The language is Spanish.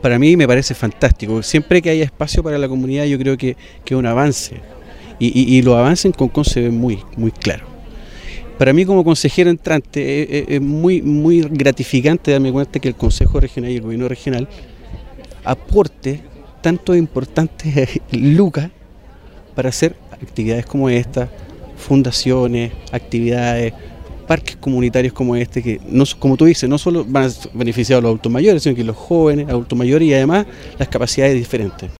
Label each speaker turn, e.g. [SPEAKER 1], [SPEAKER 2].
[SPEAKER 1] Para mí me parece fantástico. Siempre que haya espacio para la comunidad yo creo que es un avance. Y los avances en Concón se ven muy claros. Para mí como consejero entrante es muy gratificante darme cuenta que el Consejo Regional y el Gobierno Regional aporte tantos importantes lucas para hacer actividades como esta, fundaciones, actividades, parques comunitarios como este, que no, como tú dices, no solo van a beneficiar a los adultos mayores, sino que los jóvenes, adultos mayores y además las capacidades diferentes.